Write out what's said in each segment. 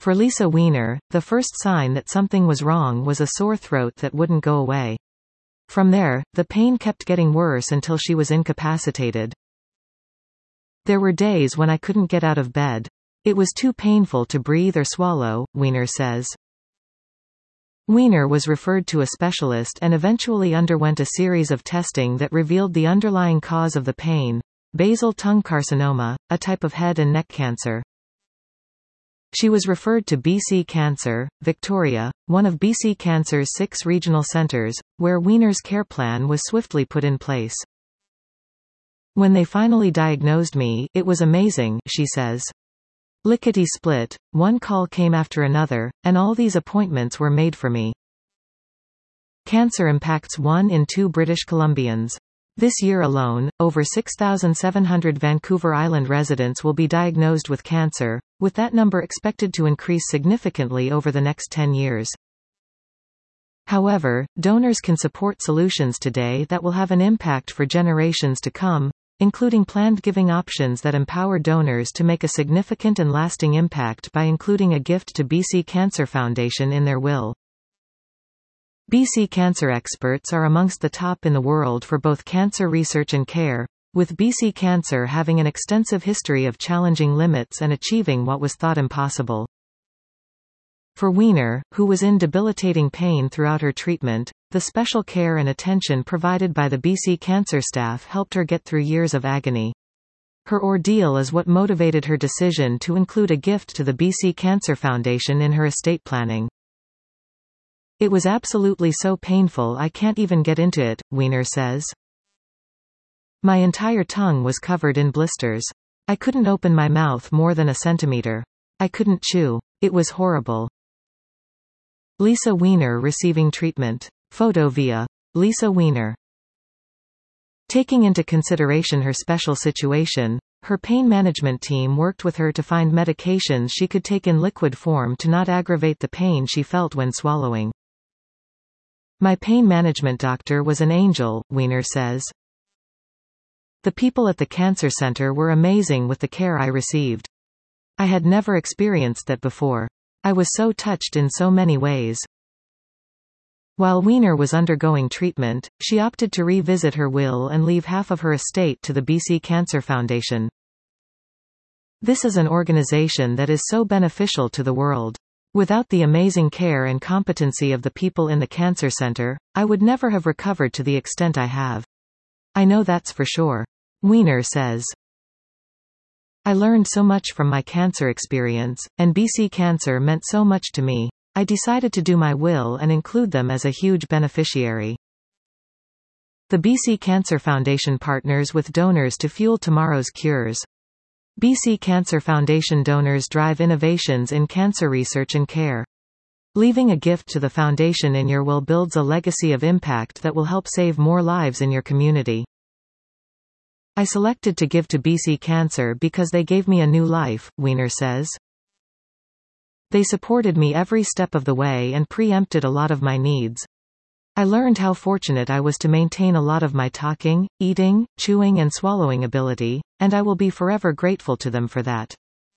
For Lisa Weiner, the first sign that something was wrong was a sore throat that wouldn't go away. From there, the pain kept getting worse until she was incapacitated. There were days when I couldn't get out of bed. It was too painful to breathe or swallow, Weiner says. Weiner was referred to a specialist and eventually underwent a series of testing that revealed the underlying cause of the pain: basal tongue carcinoma, a type of head and neck cancer. She was referred to BC Cancer, Victoria, one of BC Cancer's 6 regional centres, where Weiner's care plan was swiftly put in place. When they finally diagnosed me, it was amazing, she says. Lickety-split, one call came after another, and all these appointments were made for me. Cancer impacts 1 in 2 British Columbians. This year alone, over 6,700 Vancouver Island residents will be diagnosed with cancer, with that number expected to increase significantly over the next 10 years. However, donors can support solutions today that will have an impact for generations to come, including planned giving options that empower donors to make a significant and lasting impact by including a gift to BC Cancer Foundation in their will. BC Cancer experts are amongst the top in the world for both cancer research and care, with BC Cancer having an extensive history of challenging limits and achieving what was thought impossible. For Weiner, who was in debilitating pain throughout her treatment, the special care and attention provided by the BC Cancer staff helped her get through years of agony. Her ordeal is what motivated her decision to include a gift to the BC Cancer Foundation in her estate planning. It was absolutely so painful I can't even get into it, Weiner says. My entire tongue was covered in blisters. I couldn't open my mouth more than a centimeter. I couldn't chew. It was horrible. Lisa Weiner receiving treatment. Photo via Lisa Weiner. Taking into consideration her special situation, her pain management team worked with her to find medications she could take in liquid form to not aggravate the pain she felt when swallowing. My pain management doctor was an angel, Weiner says. The people at the cancer center were amazing with the care I received. I had never experienced that before. I was so touched in so many ways. While Weiner was undergoing treatment, she opted to revisit her will and leave half of her estate to the BC Cancer Foundation. This is an organization that is so beneficial to the world. Without the amazing care and competency of the people in the cancer center, I would never have recovered to the extent I have. I know that's for sure. Weiner says. I learned so much from my cancer experience, and BC Cancer meant so much to me. I decided to do my will and include them as a huge beneficiary. The BC Cancer Foundation partners with donors to fuel tomorrow's cures. BC Cancer Foundation donors drive innovations in cancer research and care. Leaving a gift to the foundation in your will builds a legacy of impact that will help save more lives in your community. I selected to give to BC Cancer because they gave me a new life, Weiner says. They supported me every step of the way and preempted a lot of my needs. I learned how fortunate I was to maintain a lot of my talking, eating, chewing and swallowing ability, and I will be forever grateful to them for that.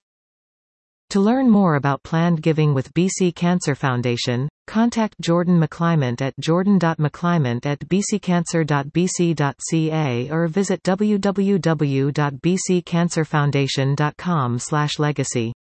To learn more about planned giving with BC Cancer Foundation, contact Jordan McClymont at jordan.mcclymont@bccancer.bc.ca or visit www.bccancerfoundation.com/legacy.